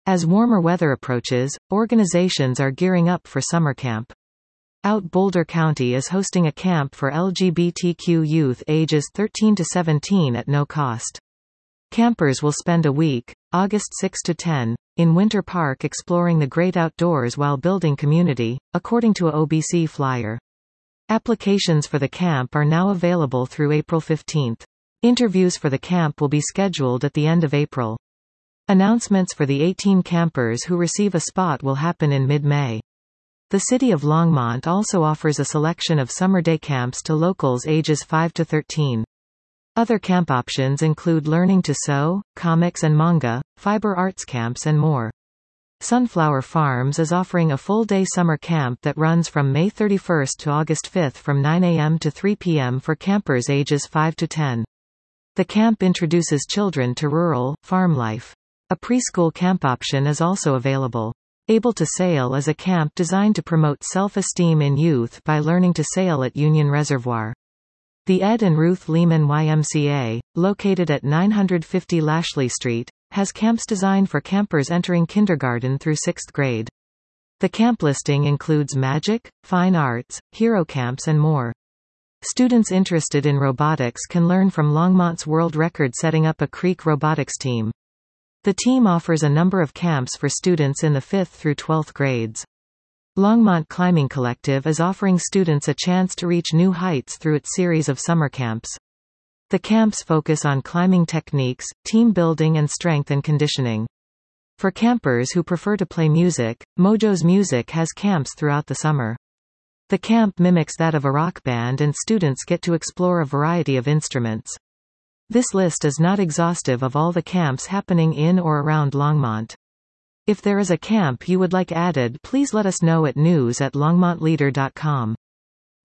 As warmer weather approaches, organizations are gearing up for summer camp. Out Boulder County is hosting a camp for LGBTQ youth ages 13 to 17 at no cost. Campers will spend a week, August 6 to 10, in Winter Park exploring the great outdoors while building community, according to a OBC flyer. Applications for the camp are now available through April 15. Interviews for the camp will be scheduled at the end of April. Announcements for the 18 campers who receive a spot will happen in mid-May. The City of Longmont also offers a selection of summer day camps to locals ages 5 to 13. Other camp options include learning to sew, comics and manga, fiber arts camps and more. Sunflower Farms is offering a full-day summer camp that runs from May 31 to August 5 from 9 a.m. to 3 p.m. for campers ages 5 to 10. The camp introduces children to rural, farm life. A preschool camp option is also available. Able to Sail is a camp designed to promote self-esteem in youth by learning to sail at Union Reservoir. The Ed and Ruth Lehman YMCA, located at 950 Lashley Street, has camps designed for campers entering kindergarten through 6th grade. The camp listing includes magic, fine arts, hero camps and more. Students interested in robotics can learn from Longmont's world record setting up a Creek robotics team. The team offers a number of camps for students in the 5th through 12th grades. Longmont Climbing Collective is offering students a chance to reach new heights through its series of summer camps. The camps focus on climbing techniques, team building and strength and conditioning. For campers who prefer to play music, Mojo's Music has camps throughout the summer. The camp mimics that of a rock band and students get to explore a variety of instruments. This list is not exhaustive of all the camps happening in or around Longmont. If there is a camp you would like added, please let us know at news@longmontleader.com.